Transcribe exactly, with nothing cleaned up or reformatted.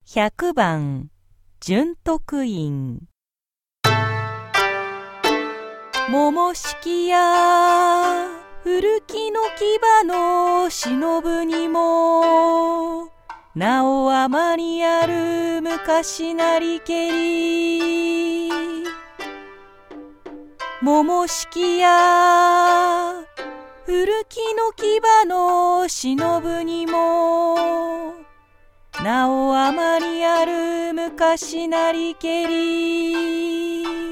ひゃくばん純徳院。桃敷や古きの牙の忍ぶにも、なおあまりある昔なりけり。桃敷や古きの牙の忍ぶにも、なおあまりある昔なりけり。